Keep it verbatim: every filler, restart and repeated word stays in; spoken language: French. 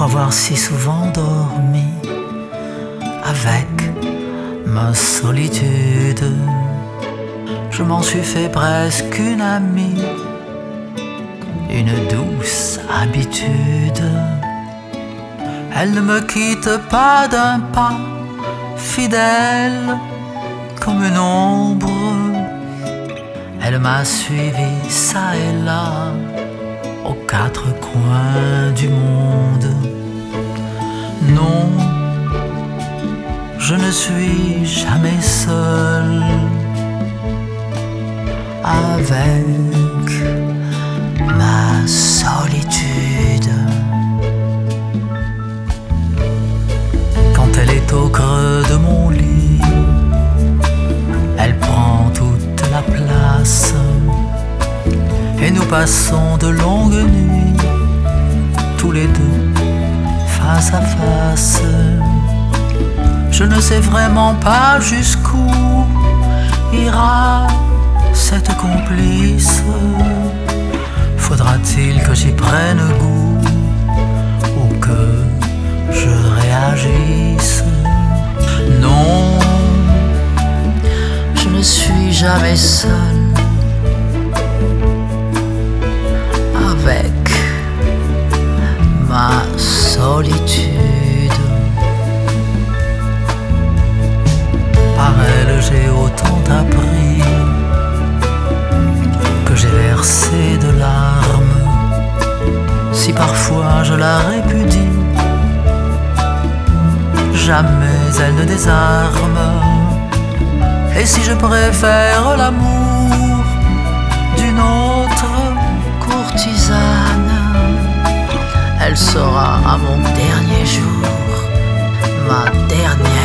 pour avoir si souvent dormi avec ma solitude. Je m'en suis fait presque une amie, une douce habitude. Elle ne me quitte pas d'un pas, fidèle comme une ombre. Elle m'a suivi ça et là, aux quatre coins du monde. Non, je ne suis jamais seul avec ma solitude. Quand elle est au creux de mon lit, elle prend toute la place et nous passons de longues nuits, tous les deux, face à face. Je ne sais vraiment pas jusqu'où ira cette complice. Faudra-t-il que j'y prenne goût ou que je réagisse? Non, je ne suis jamais seul avec ma solitude. Par elle j'ai autant appris que j'ai versé de larmes. Si parfois je la répudie, jamais elle ne désarme. Et si je préfère l'amour d'une autre courtisane, elle sera à mon dernier jour ma dernière